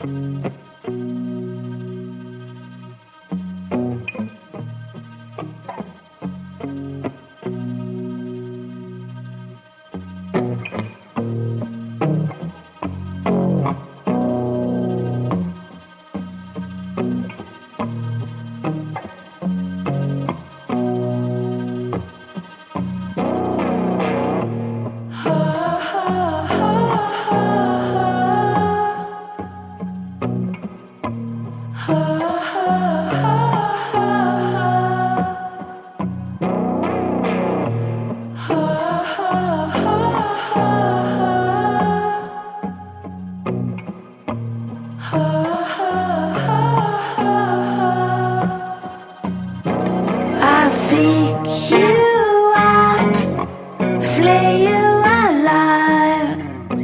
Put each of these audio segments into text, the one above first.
I'll seek you out, flay you alive.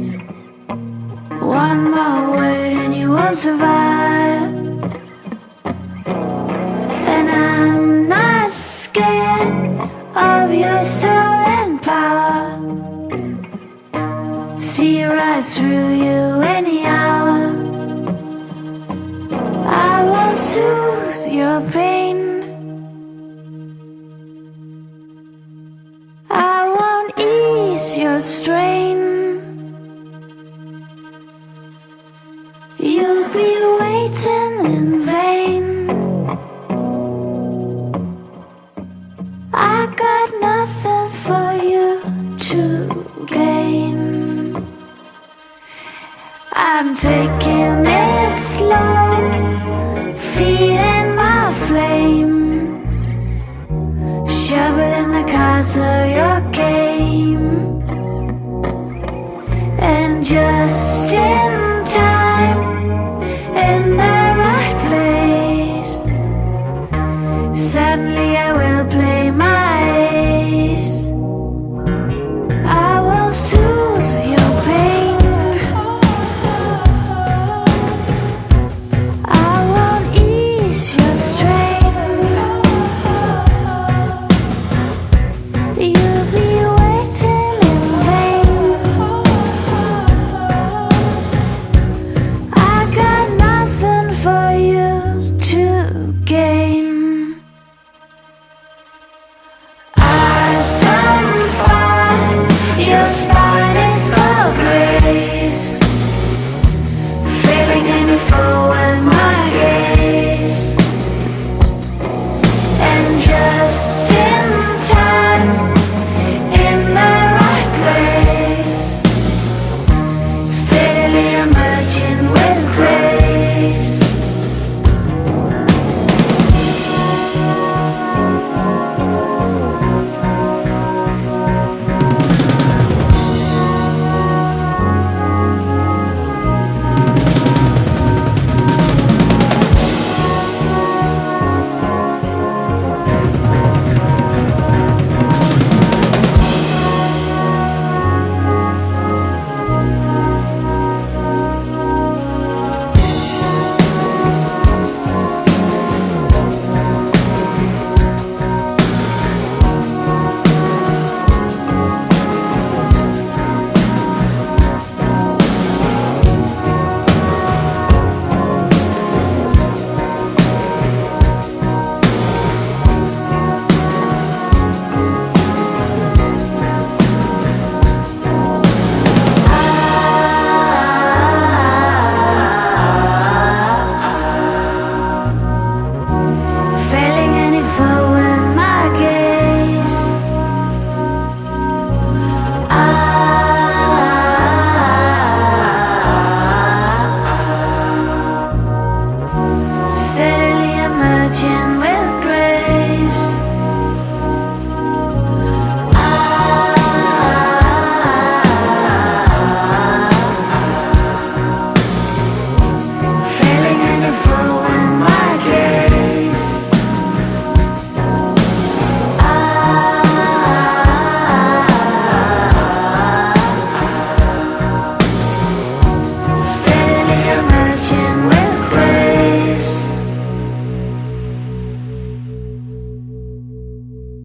One more word and you won't survive. And I'm not scared of your stolen power. See right through you any hour. I won't soothe your pain. I won't ease your strain. You'll be waiting in vain. I got nothing for you to gain. I'm taking it slow, feeding my flame, shoveling the cards of your game, and just in